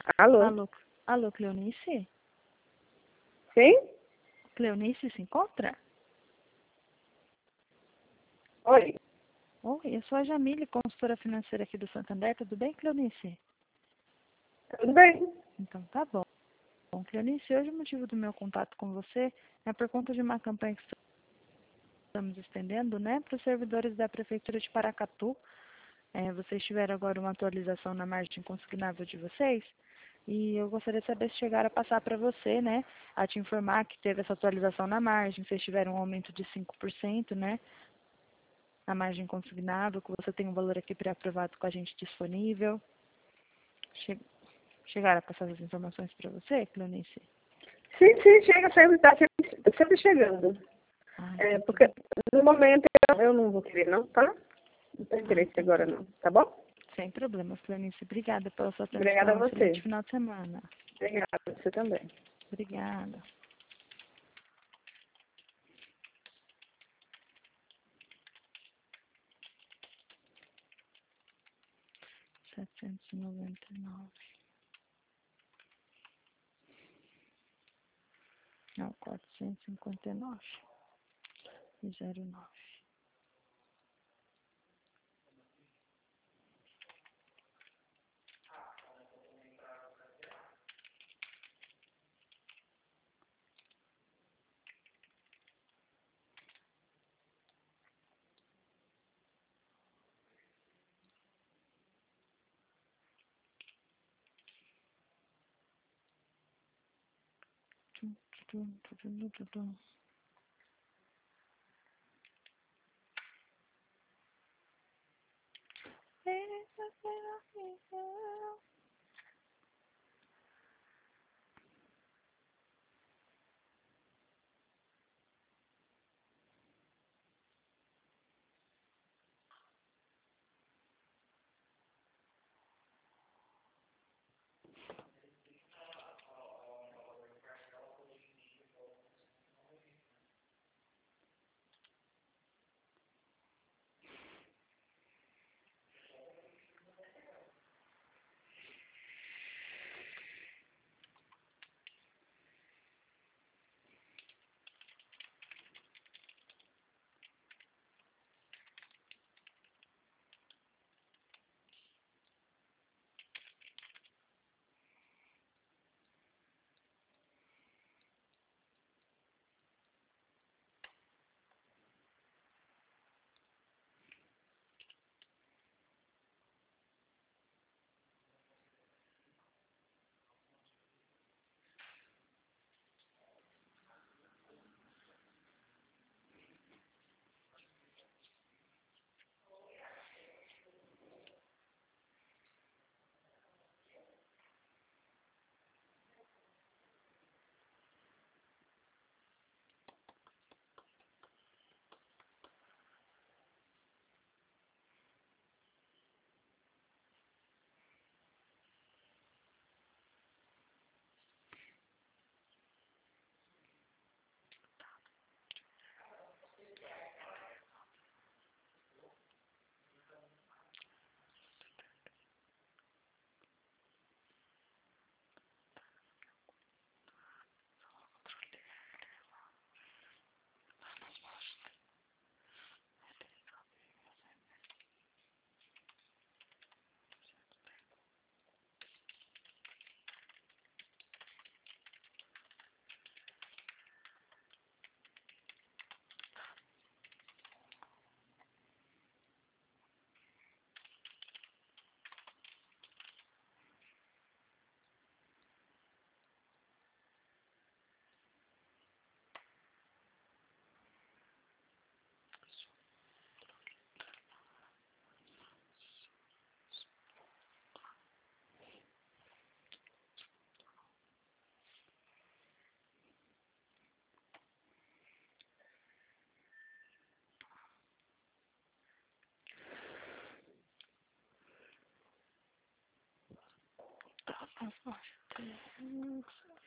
Alô? Alô, alô, Cleonice? Sim? Cleonice se encontra? Oi. Oi, eu sou a Jamile, consultora financeira aqui do Santander. Tudo bem, Cleonice? Tudo bem? Então tá bom. Bom, Cleonice, hoje o motivo do meu contato com você é por conta de uma campanha que estamos estendendo, né, para os servidores da Prefeitura de Paracatu. Vocês tiveram agora uma atualização na margem consignável de vocês e eu gostaria de saber se chegaram a passar para você, né, a te informar que teve essa atualização na margem, vocês tiveram um aumento de 5%, né, na margem consignável, que você tem um valor aqui pré-aprovado com a gente disponível. Che Chegaram a passar as informações para você, Cleonice? Sim, sim, chega sempre, tá sempre chegando. Ah, É, então porque tudo. no momento eu não vou querer não, tá? Não tenho Ah, interesse então agora não, tá bom? sem problemas, Cleonice. Obrigada pela sua Obrigada a atenção. você. Excelente final de semana. Obrigada, você também. Obrigada. 799. Não, 459. E 09. Tum, tum, tum, tum, tum, tum. Tá, tá, tá.